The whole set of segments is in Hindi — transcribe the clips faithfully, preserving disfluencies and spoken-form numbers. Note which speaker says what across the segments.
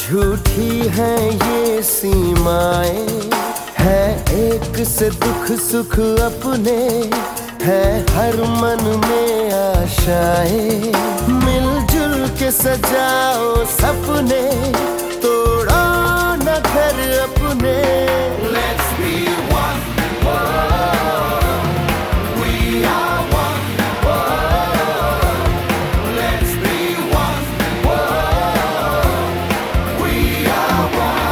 Speaker 1: झूठी है ये सीमाएं, है एक से दुख सुख अपने, है हर मन में आशाएं। मिलजुल के सजाओ सपने, तोड़ो न घर अपने। Let's be one, we are one, let's be one, we are one.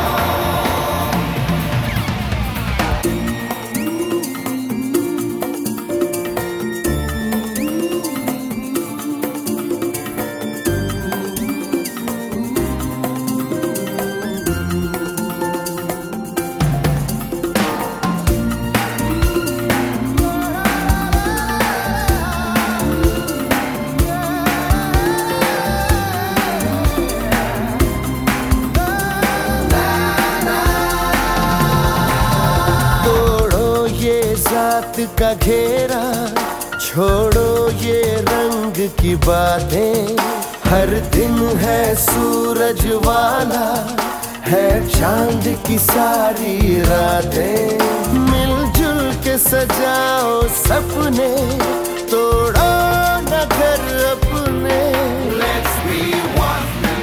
Speaker 1: जात का घेरा, छोड़ो ये रंग की बातें। हर दिन है सूरज वाला, है चांद की सारी रातें। मिलजुल के सजाओ सपने, तोड़ो न घर अपने। Let's be one,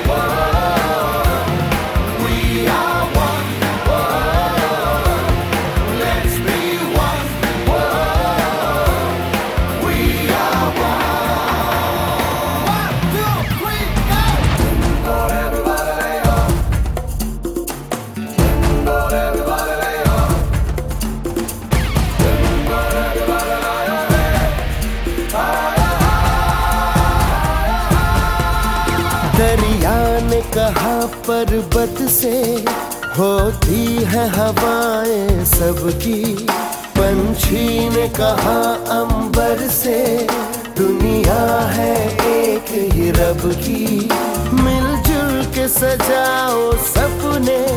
Speaker 1: we are one, let's be one, we are one. One, two, three, go! Everybody lay off. Everybody lay off. Everybody lay off. दरिया ने कहा पर्वत से, होती है हवाएं सबकी। पंछी ने कहा अंबर से, दुनिया है एक ही रब की। मिलजुल के सजाओ सपने,